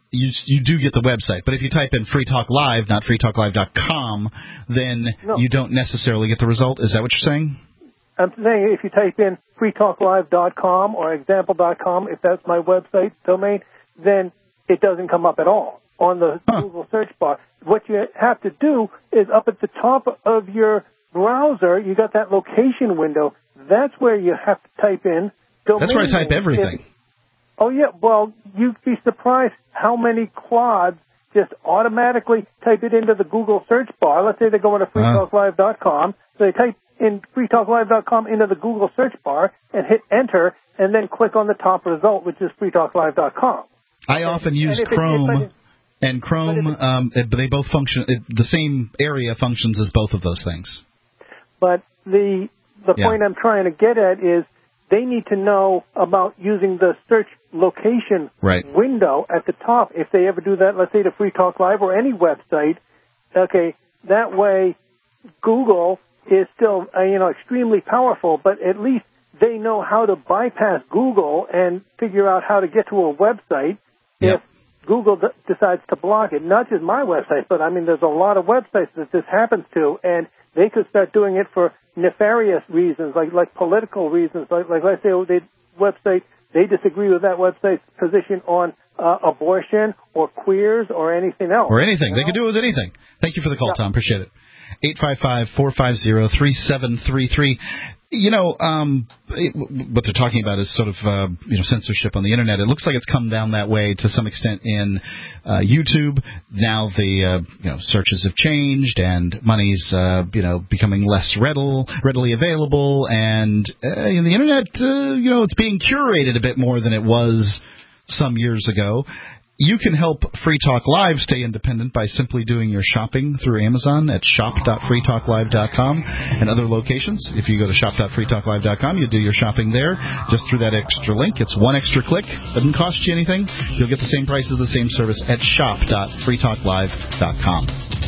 you you do get the website. But if you type in Free Talk Live, not free talk live dot com, then no. you don't necessarily get the result. Is that what you're saying? I'm saying if you type in free talk live dot com or example dot com, if that's my website domain, then it doesn't come up at all on the huh. Google search bar. What you have to do is up at the top of your browser, you got that location window. That's where you have to type in domain. That's where I type everything. If, oh, yeah. Well, you'd be surprised how many clods just automatically type it into the Google search bar. Let's say they go into free talk live dot com. So they type in free talk live dot com into the Google search bar and hit enter and then click on the top result, which is free talk live dot com. I often and, use and Chrome, it, it, and Chrome, it, um, it, they both function, it, the same area functions as both of those things. But the the yeah. point I'm trying to get at is they need to know about using the search location right. window at the top. If they ever do that, let's say to Free Talk Live or any website, okay, that way Google is still, uh, you know, extremely powerful, but at least they know how to bypass Google and figure out how to get to a website yep. if Google d- decides to block it. Not just my website, but, I mean, there's a lot of websites that this happens to, and they could start doing it for nefarious reasons, like like political reasons. Like, like let's say they website, they disagree with that website's position on uh, abortion or queers or anything else. Or anything. You They know? could do it with anything. Thank you for the call, yeah. Tom. Appreciate it. eight five five, four five zero, three seven three three. You know, um, it, what they're talking about is sort of, uh, you know, censorship on the Internet. It looks like it's come down that way to some extent in uh, YouTube. Now the, uh, you know, searches have changed and money's, uh, you know, becoming less readily, readily available. And uh, in the Internet, uh, you know, it's being curated a bit more than it was some years ago. You can help Free Talk Live stay independent by simply doing your shopping through Amazon at shop dot free talk live dot com and other locations. If you go to shop dot free talk live dot com, you do your shopping there just through that extra link. It's one extra click. Doesn't cost you anything. You'll get the same price as the same service at shop dot free talk live dot com.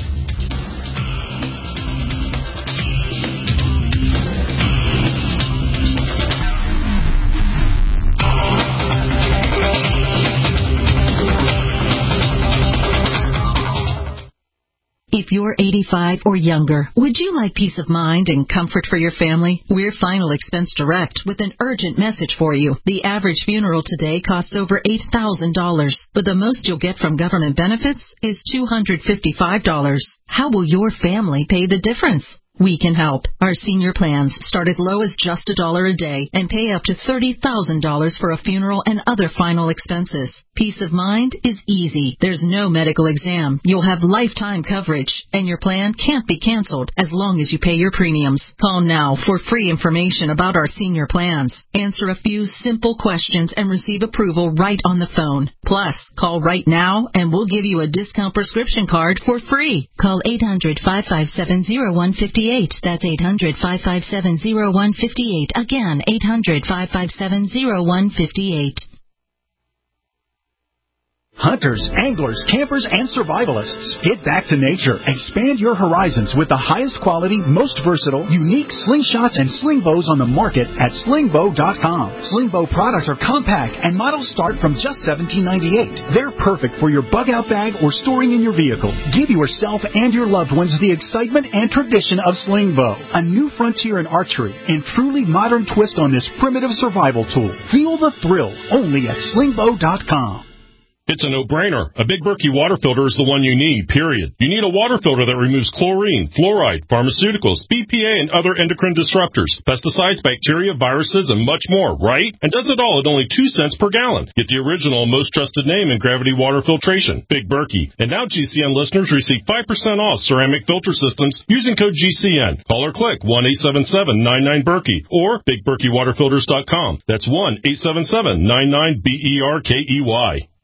If you're eighty-five or younger, would you like peace of mind and comfort for your family? We're Final Expense Direct with an urgent message for you. The average funeral today costs over eight thousand dollars, but the most you'll get from government benefits is two hundred fifty-five dollars. How will your family pay the difference? We can help. Our senior plans start as low as just a dollar a day and pay up to thirty thousand dollars for a funeral and other final expenses. Peace of mind is easy. There's no medical exam. You'll have lifetime coverage, and your plan can't be canceled as long as you pay your premiums. Call now for free information about our senior plans. Answer a few simple questions and receive approval right on the phone. Plus, call right now and we'll give you a discount prescription card for free. Call eight hundred, five five seven, zero one five eight. That's eight hundred, five five seven, zero one five eight. Again, eight hundred, five five seven, zero one five eight. Hunters, anglers, campers, and survivalists. Get back to nature. Expand your horizons with the highest quality, most versatile, unique slingshots and sling bows on the market at sling bow dot com. Sling bow products are compact and models start from just seventeen ninety-eight. They're perfect for your bug out bag or storing in your vehicle. Give yourself and your loved ones the excitement and tradition of sling bow. A new frontier in archery and truly modern twist on this primitive survival tool. Feel the thrill only at sling bow dot com. It's a no-brainer. A Big Berkey water filter is the one you need, period. You need a water filter that removes chlorine, fluoride, pharmaceuticals, B P A, and other endocrine disruptors, pesticides, bacteria, viruses, and much more, right? And does it all at only two cents per gallon. Get the original and most trusted name in gravity water filtration, Big Berkey. And now G C N listeners receive five percent off ceramic filter systems using code G C N. Call or click one eight seven seven, nine nine, Berkey or big berkey water filters dot com. That's one eight seven seven, nine nine, B E R K E Y.